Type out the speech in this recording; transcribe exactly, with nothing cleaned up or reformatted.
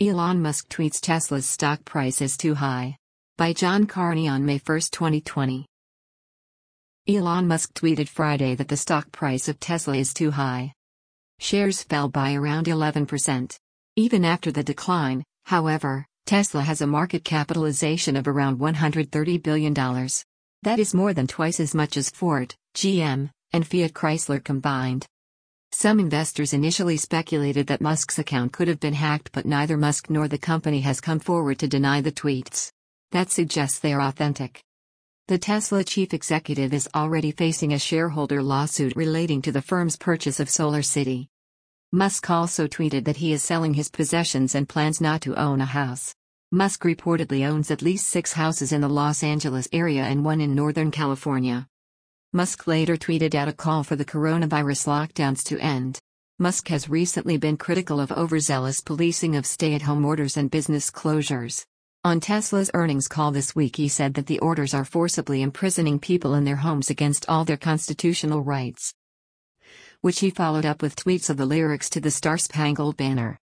Elon Musk tweets Tesla's stock price is too high. By John Carney on May first, twenty twenty. Elon Musk tweeted Friday that the stock price of Tesla is too high. Shares fell by around eleven percent. Even after the decline, however, Tesla has a market capitalization of around one hundred thirty billion dollars. That is more than twice as much as Ford, G M, and Fiat Chrysler combined. Some investors initially speculated that Musk's account could have been hacked, but neither Musk nor the company has come forward to deny the tweets. That suggests they are authentic. The Tesla chief executive is already facing a shareholder lawsuit relating to the firm's purchase of SolarCity. Musk also tweeted that he is selling his possessions and plans not to own a house. Musk reportedly owns at least six houses in the Los Angeles area and one in Northern California. Musk later tweeted out a call for the coronavirus lockdowns to end. Musk has recently been critical of overzealous policing of stay-at-home orders and business closures. On Tesla's earnings call this week, he said that the orders are forcibly imprisoning people in their homes against all their constitutional rights, which he followed up with tweets of the lyrics to the Star Spangled Banner.